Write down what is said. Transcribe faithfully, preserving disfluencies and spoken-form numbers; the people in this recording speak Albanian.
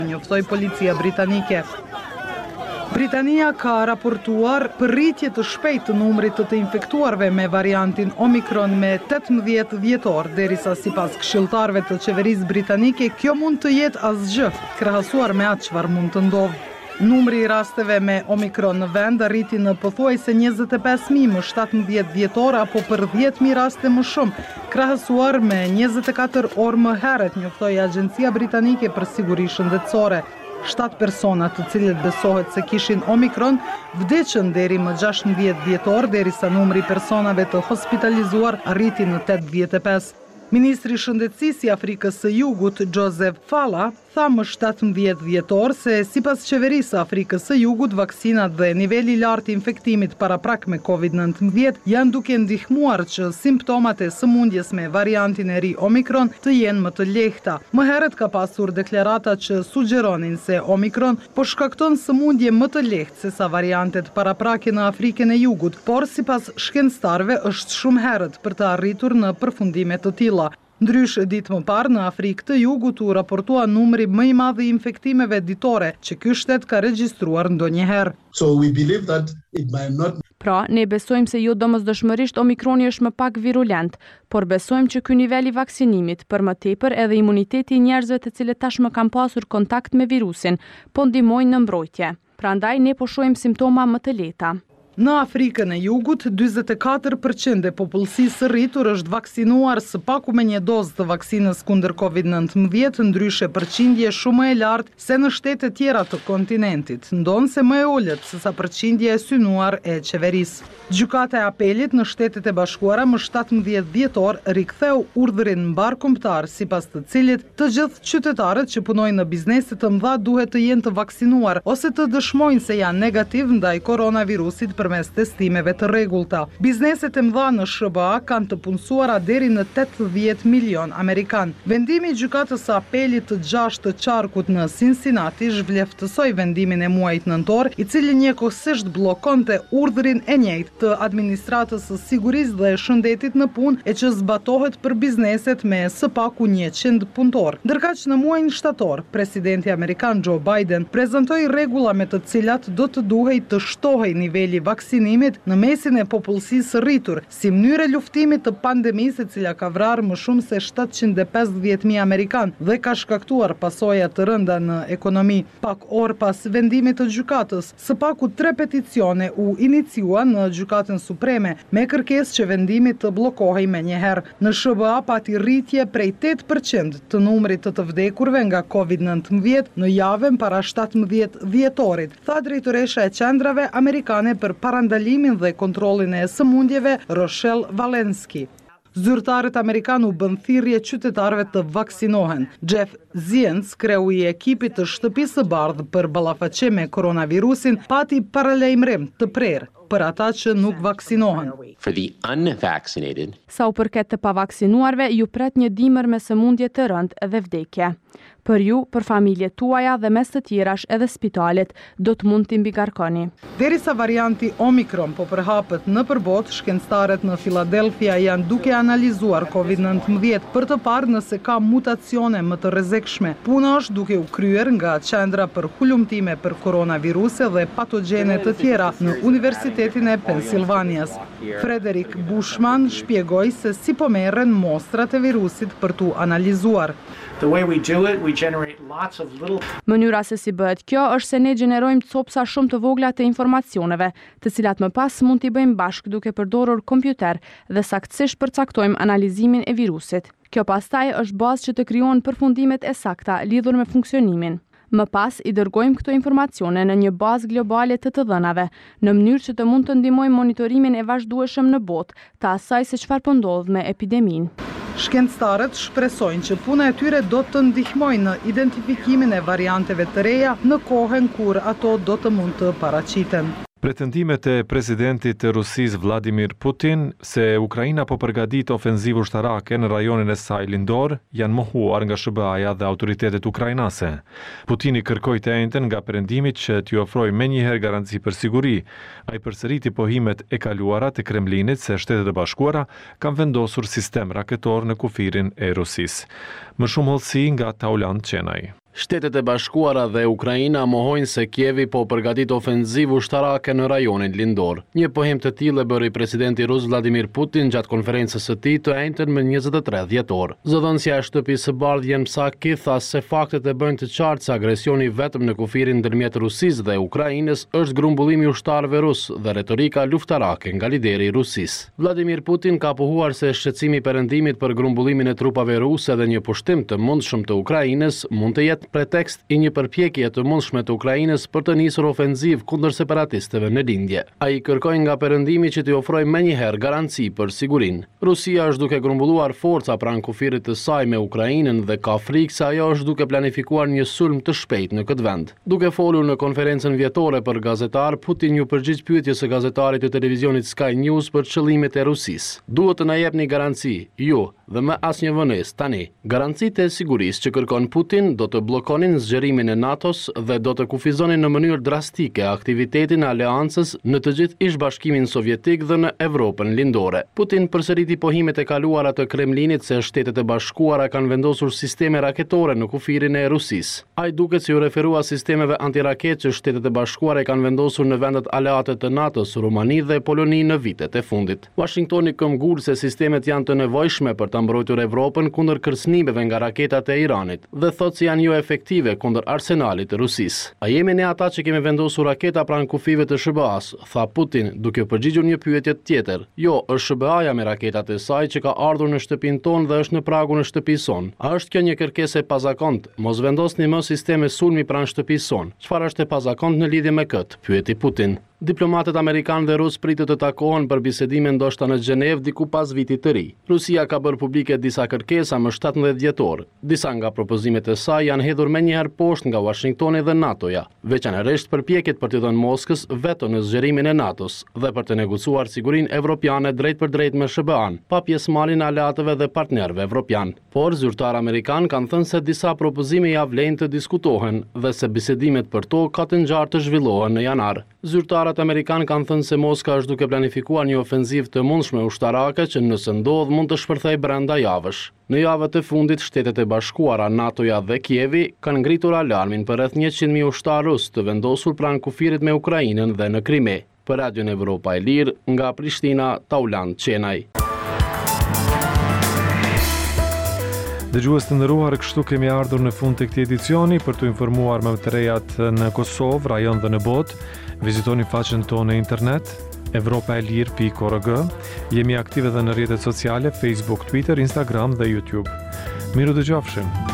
njoftoi policia britanike. Britania ka raportuar për rritje të shpejtë të numrit të të infektuarve me variantin Omicron me tetëmbëdhjetë dhjetor, derisa sipas këshilltarëve të qeverisë britanike kjo mund të jetë asgjë, krahasuar me atë çfarë mund të ndodhë. Numri i rasteve me Omicron në vend arriti në pothuajse njëzet e pesë mijë më shtatëmbëdhjetë dhjetor apo për dhjetë mijë raste më shumë, krahasuar me njëzet e katër orë më herët, njoftoi Agjencia Britanike për Siguri Shëndetësore. Shtatë persona të cilët besohet se kishin Omicron vdekën deri më gjashtëmbëdhjetë dhjetor, derisa numri i personave të hospitalizuar arriti në tetëdhjetë e pesë. Ministri i Shëndetësisë i Afrikës së Jugut, Joseph Falla, tha më shtatëmbëdhjetë dhjetor se sipas qeverisë së Afrikës së Jugut, vaksinat dhe niveli i lartë i infektimit paraprak me COVID nëntëmbëdhjetë janë duke ndihmuar që simptomat e sëmundjes me variantin e ri Omicron të jenë më të lehta. Më herët ka pasur deklarata që sugjeronin se Omicron po shkakton sëmundje më të lehtë se sa variantet paraprake në Afrikën e Jugut, por sipas shkencëtarëve është shumë herët për të arritur në përfundime të tilla. Ndrysh, ditë më parë në Afrikë të Jugut u raportua numri më i madh i infektimeve ditore që ky shtet ka regjistruar ndonjëherë. So we believe that it might not Pra, ne besojmë se jo domosdoshmërisht Omikroni është më pak virulent, por besojmë që ky nivel i vaksinimit, për më tepër edhe imuniteti i njerëzve të cilët tashmë kanë pasur kontakt me virusin, po ndihmojnë në mbrojtje. Prandaj ne po shohim simptoma më të lehta. Në Afrikën e Jugut, njëzet e katër përqind e popullsisë së rritur është vaksinuar së paku me një dozë të vaksinës kundër COVID nëntëmbëdhjetë, ndryshe përqindje shumë e lartë se në shtete tjera të kontinentit, ndonse më e ulët se sa përqindje e synuar e qeverisë. Gjykata e apelit në Shtetet e Bashkuara më shtatëmbëdhjetë dhjetor riktheu urdhrin mbarkombëtar sipas të cilit të gjithë qytetarët që punojnë në biznese të mëdha duhet të jenë të vaksinuar ose të dëshmojnë se janë negativ ndaj koronavirusit përmes testimeve të rregullta. Bizneset e mëdha në S B A kanë të punësuara deri në tetëdhjetë milion amerikan. Vendimi i gjykatës së apelit të gjashtë të qarkut në Cincinnati zhvleftësoi vendimin e muajit nëntor, i cili njëkohësisht bllokonte urdhrin e njëjtë të administratës së sigurisë dhe shëndetit në punë e që zbatohet për bizneset me së paku njëqind punëtor. Ndërkaq në muajin shtator, presidenti amerikan Joe Biden prezantoi rregulla me të cilat do të duhej të shtohej niveli vaksinimit në mesin e popullsisë së rritur, si mënyrë e luftimit të pandemisë e cila ka vrarë më shumë se shtatëqind e pesëdhjetë mijë amerikan dhe ka shkaktuar pasoja të rënda në ekonomi. Pak orë pas vendimit të gjykatës, së paku tre peticione u iniciuan në gjykatën supreme me kërkesë që vendimi të bllokohej menjëherë. Në S B A pati rritje prej tetë përqind të numrit të të vdekurve nga COVID nëntëmbëdhjetë në javën para shtatëmbëdhjetë dhjetorit, tha drejtoresha e qendrave amerikane për parandalimin dhe kontrollin e sëmundjeve Rochelle Walensky. Zyrtarët amerikanë u bën thirrje qytetarëve të vaksinohen. Jeff Zients, kreu i ekipit të shtëpisë së bardhë për ballafaqe me koronavirusin, pati paralajmërim të prerë për ata që nuk vaksinohen. For the unvaccinated, Sa u përket të pavaksinuarve, ju pret një dimër me sëmundje të rëndë dhe vdekje. Për ju, për familjet tuaja dhe mes të tjerash edhe spitalet, do të mund t'i mbigarkoni. Derisa varianti Omicron po përhapet në përbot, shkencëtarët në Filadelfia janë duke analizuar COVID nëntëmbëdhjetë për të parë nëse ka mutacione më të rrezikshme. Puna është duke u kryer nga qendra për hulumtime për koronaviruse dhe patogjene të tjera në Universitetin e Pensilvanias. Frederick Bushman shpjegoi se si po merren mostrat e virusit për t'u analizuar. The way we do it, we generate lots of little Mënyra se si bëhet kjo është se ne gjenerojmë copsa shumë të vogla të informacioneve, të cilat më pas mund t'i bëjmë bashkë duke përdorur kompjuter dhe saktësisht përcaktojmë analizimin e virusit. Kjo pastaj është bazë që të krijohen përfundimet e sakta lidhur me funksionimin. Më pas i dërgojmë këto informacione në një bazë globale të të dhënave, në mënyrë që të mund të ndihmojmë monitorimin e vazhdueshëm në botë të asaj se çfarë po ndodh me epideminë. Shkencëtarët shpresojnë që puna e tyre do të ndihmojnë në identifikimin e varianteve të reja në kohën kur ato do të mund të paraqiten. Pretendimet e presidentit të Rusisë Vladimir Putin se Ukraina po përgatit ofenzivë ushtarake në rajonin e saj lindor janë mohuar nga S B A-ja dhe autoritetet ukrainase. Putini kërkoi të njëjtën nga perëndimit që t'i ofrojë menjëherë garanci për siguri. Ai përsëriti pohimet e kaluara të Kremlinit se Shtetet e Bashkuara kanë vendosur sistem raketor në kufirin e Rusisë. Më shumë hollësi nga Taulant Qenaj. Shtetet e Bashkuara dhe Ukraina mohojnë se Kievi po përgatit ofenzivë ushtarake në rajonin lindor. Një pohim të tillë e bëri presidenti rus Vladimir Putin gjatë konferencës së tij të enjtën me njëzet e tre dhjetor. Zëdhënësja e shtëpisë së bardhë Jen Psaki tha se faktet e bëjnë të qartë se agresioni vetëm në kufirin ndërmjet Rusisë dhe Ukrainës është grumbullimi i ushtarëve rus dhe retorika luftarake nga lideri i Rusisë. Vladimir Putin ka pohuar se shqetësimi i perëndimit për grumbullimin e trupave ruse dhe një pushtim të mundshëm të Ukrainës mund të jetë pretekst i një përpjekje të mundshme të Ukrainës për të nisur ofenziv kundër separatistëve në lindje. Ai kërkoi nga perëndimi që t'i ofrojë menjëherë garanci për sigurinë. Rusia është duke grumbulluar forca pranë kufirit të saj me Ukrainën dhe ka frikë se ajo është duke planifikuar një sulm të shpejtë në këtë vend. Duke folur në konferencën vjetore për gazetar, Putin ju përgjigj pyetjes së gazetarit të televizionit Sky News për qëllimet e Rusisë. Duhet të na jepni garanci, ju dhe më asnjë vonesë tani. Garancitë e sigurisë që kërkon Putin do të blokonin zgjerimin e NATO-s dhe do të kufizonin në mënyrë drastike aktivitetin e aleancës në të gjithë ish-bashkimin sovjetik dhe në Evropën lindore. Putin përsëriti pohimet e kaluara të Kremlinit se Shtetet e Bashkuara kanë vendosur sisteme raketore në kufirin e Rusisë. Ai duket se u referua sistemeve antiraketë që Shtetet e Bashkuara kanë vendosur në vendet aleate të NATO-s, Rumani dhe Poloni në vitet e fundit. Washingtoni këmbgul se sistemet janë të nevojshme për ta mbrojtur Evropën kundër kërcënimeve nga raketat e Iranit dhe thotë se janë jo efektive kundër arsenalit të Rusisë. A jemi ne ata që kemi vendosur raketa pranë kufive të S B A-s, tha Putin, duke përgjigjur një pyetje tjetër. Jo, është S B A-ja me raketat e saj që ka ardhur në shtëpinë tonë dhe është në pragun e shtëpisë sonë. A është kjo një kërkesë e pazakontë? Mos vendosni më sisteme sulmi pranë shtëpisë sonë. Çfarë është e pazakontë në lidhje me këtë? Pyeti Putin. Diplomatët amerikanë dhe rusë pritet të takohen për bisedime ndoshta në Gjenevë diku pas vitit të ri. Rusia ka bërë publike disa kërkesa më shtatëmbëdhjetë dhjetor. Disa nga propozimet e saj janë hedhur menjëherë poshtë nga Washingtoni dhe NATO-ja, veçanërisht përpjekjet për të dhënë Moskës veto në zgjerimin e NATO-s dhe për të negociuar sigurinë evropiane drejt për drejt me S B A-n, pa pjesëmarrjen e aleatëve dhe partnerëve evropian. Por zyrtarë amerikanë kanë thënë se disa propozime ja vlen të diskutohen dhe se bisedimet për to ka të ngjarë të zhvillohen në janar. Zyrtarët amerikanë kanë thënë se Moska është duke planifikuar një ofenzivë të mundshme ushtarake që nëse ndodh mund të shpërthej brenda javësh. Në javët e fundit, Shtetet e Bashkuara, NATO-ja dhe Kievi kanë ngritur alarmin për rreth njëqind mijë ushtarë rus të vendosur pranë kufirit me Ukrainën dhe në Krime. Për Radion Evropa e Lirë, nga Prishtina, Tauland Qenaj. Dëgjues të nderuar, kështu kemi ardhur në fund të këtij edicioni. Për të informuar më të rejat në Kosovë, rajon dhe në botë, vizitoni faqen tonë në internet evropa e lirë pikë org. Jemi aktive edhe në rrjetet sociale, Facebook, Twitter, Instagram dhe YouTube. Miru dëgjofshim.